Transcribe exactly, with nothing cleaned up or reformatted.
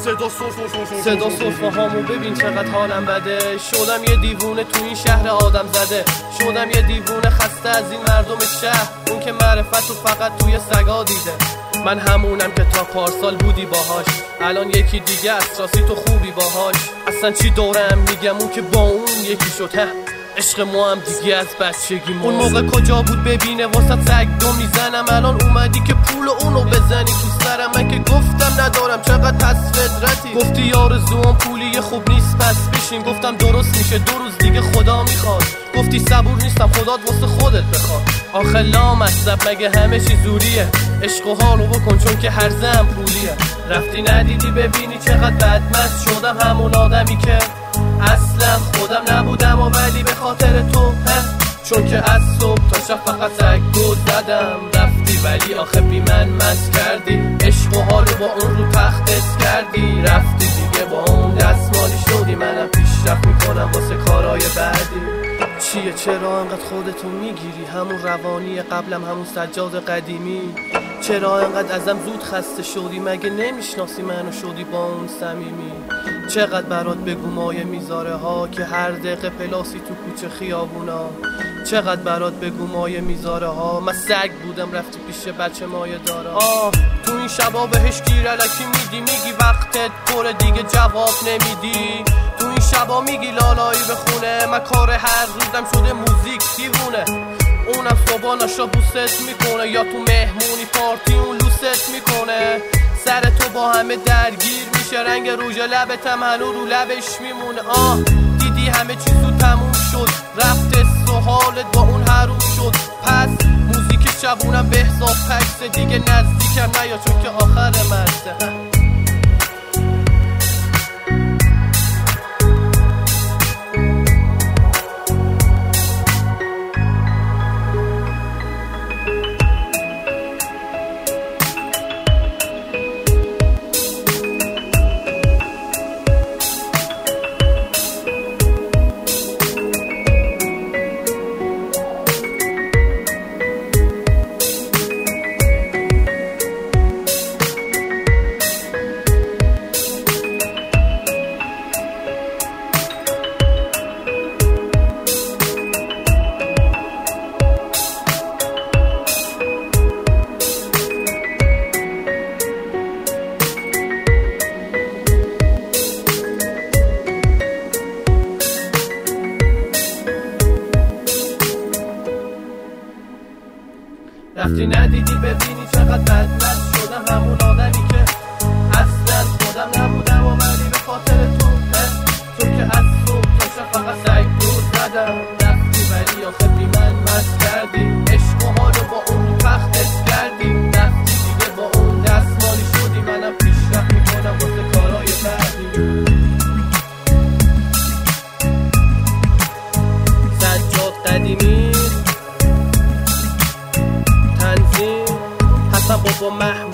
صدا صفحه صدا صفحه هامو ببین چقدر حالم بده. شدم یه دیوونه تو این شهر آدم زده. شدم یه دیوونه خسته از این مردم شهر، اون که معرفتو فقط توی سگا دیده. من همونم که تا پارسال بودی باهاش، الان یکی دیگه است راستی تو خوبی باهاش. اصلا چی دورم میگم اون که با اون یکی شد. عشق ما هم دیگه از بچگی ما. اون موقع کجا بود ببینه واسه سگ دو میزنم، الان اومدی که پول اونو بزنی تو سرم. من که گفتم ندارم چقدر پس فدرتی، گفتی یار زوام پولی خوب نیست پس بشین. گفتم درست میشه دو روز دیگه خدا میخواد، گفتی صبور نیستم خدات واسه خودت بخواد. آخه لامصب مگه همه چی زوریه، عشق و حالو بکن چون که هر زن پولیه. رفتی ندیدی ببینی چقدر بدمست شدم، همون آدمی که اصلا خودم نبودم و ولی به خاطر تو، چون که از صبح تا شب فقط سگ دو زدم. رفتی ولی آخه بی من مست کردی، عشق و حالو با اون رو تختت کردی. رفتی دیگه با اون دستمالی شدی، منم پیشرفت میکنم واسه کارهای بعدی. چیه چرا انقدر خودتو میگیری، همون روانی قبلم همون سجاد قدیمی. چرا انقدر ازم زود خسته شدی، مگه نمیشناسی منو شدی با اون صمیمی. چقدر برات بگو مایه میذاره ها که هر دقیقه پلاسی تو کوچه خیابونا. چقدر برات بگو مایه میذاره ها، من سگ بودم رفتی پیش بچه مایه داره. آه تو این شبا بهش گیر الکی میدی، میگی وقتت پره دیگه جواب نمیدی. تو این شبا میگی لالایی بخونه، من کار هر روزم شده موزیک دیوونه. اونم صبح ناشا بوست میکنه یا تو مهمونی پارتی اون لوست میکنه. سر تو با همه درگیر میشه، رنگ روژ لبت هم هنو رو لبش میمونه. آه دیدی همه چیز تو تموم شد، رفت و حالت با اون حروم شد. پس موزیک شبونم به حساب پکسه، دیگه نزدیکم نیا چون که آخر مرسه. رفتی ندیدی ببینی چقدر بدمست شدم، همون آدمی که اصلا خودم نبودم و ولی به خاطر تو، چون که از صبح تا شب فقط سگ دو زدم. رفتی ولی آخه بی من مست کردی، عشق و حالو با اون تختت کردی. رفتی دیگه با اون دستمالی شدی، منم پیشرفت میکنم واسه کارهای بعدی. سجاد قدیمی، بابا محمود